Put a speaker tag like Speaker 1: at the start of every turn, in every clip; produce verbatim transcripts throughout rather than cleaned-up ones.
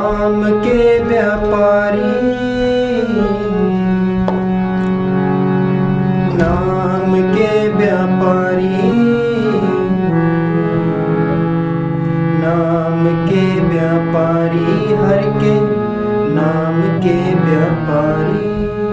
Speaker 1: नाम के व्यापारी, नाम के व्यापारी, नाम के व्यापारी, हर के नाम के व्यापारी,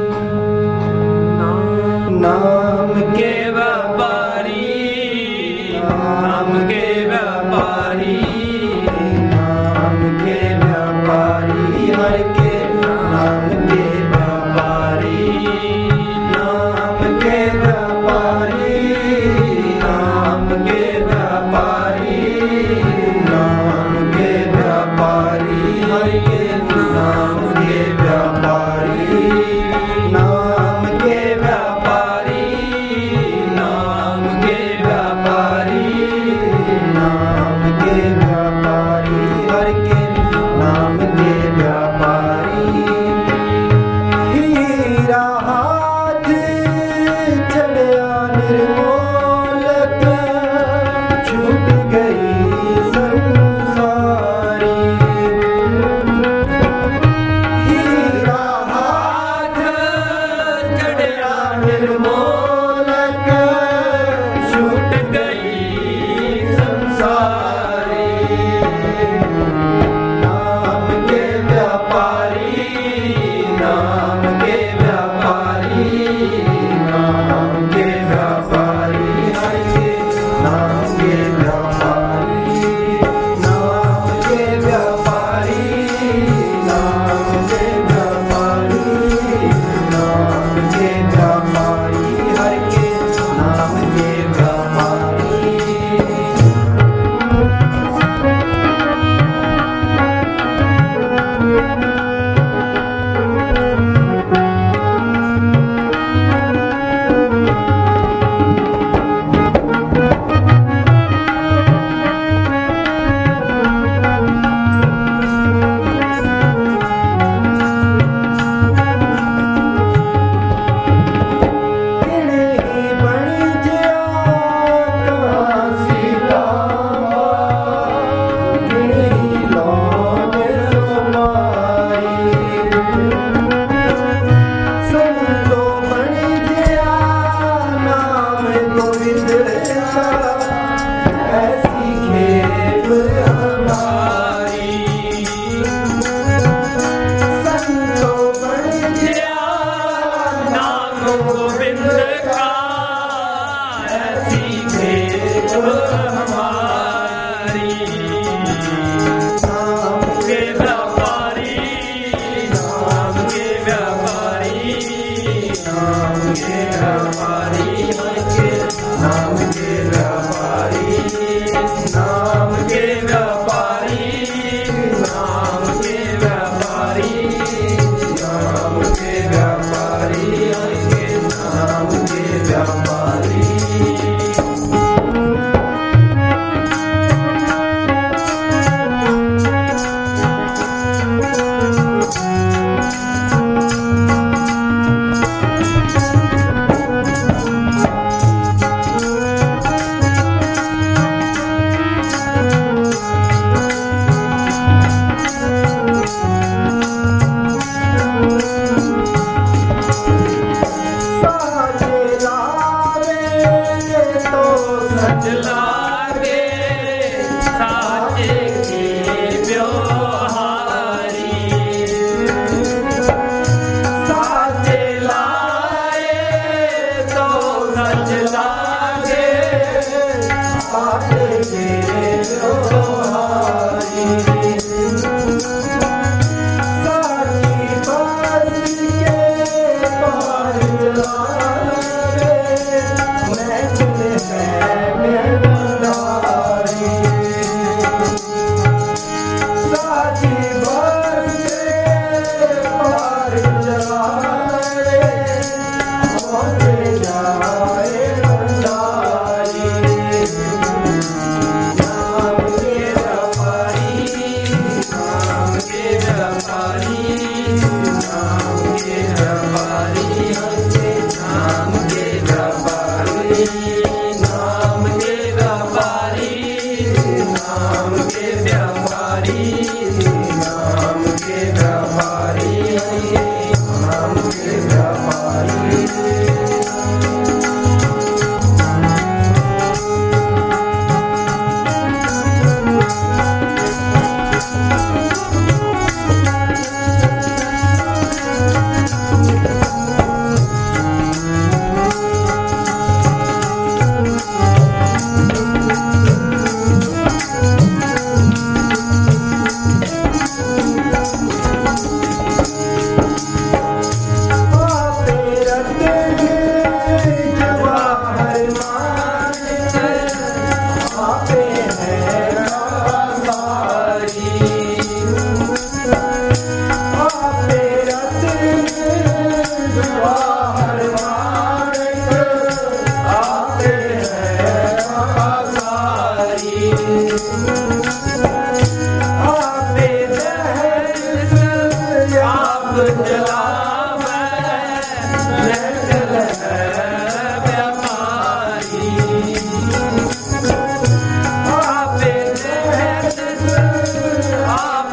Speaker 1: नाम के व्यापारी, नाम के व्यापारी, नाम के व्यापारी, हर के नाम के व्यापारी, नाम के व्यापारी, नाम के व्यापारी, नाम के व्यापारी, हर के नाम के व्यापारी।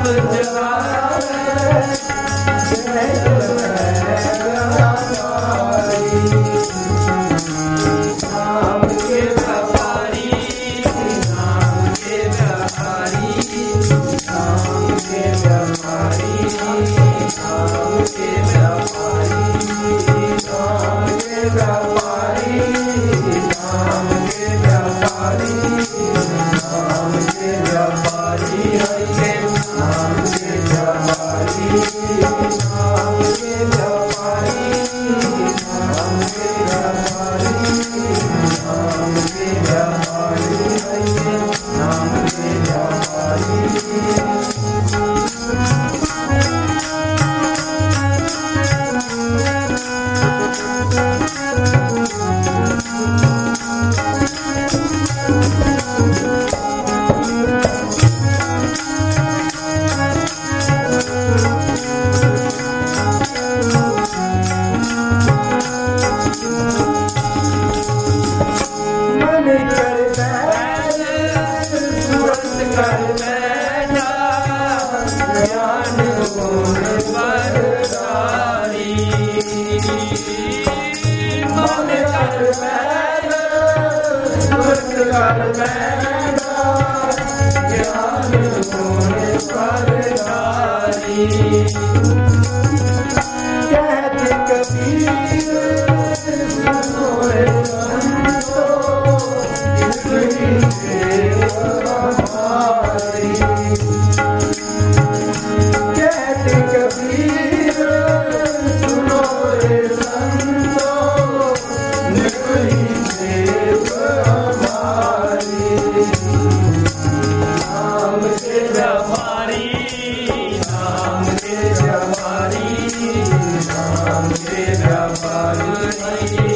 Speaker 1: आप जगावे नाम के व्यापारी नाम के व्यापारी नाम के व्यापारी नाम के व्यापारी नाम के व्यापारी नाम के व्यापारी नाम के व्यापारी हरे नाम के व्यापारी नाम के व्यापारी नाम के व्यापारी नाम के व्यापारी हरे नाम के व्यापारी कहते कबीर सुनो रे संतो इतनी सेवा हमारी कहते कबीर सुनो रे संतो इतनी सेवा हमारी नाम के व्यापारी नाम के व्यापारी नाम के व्यापारी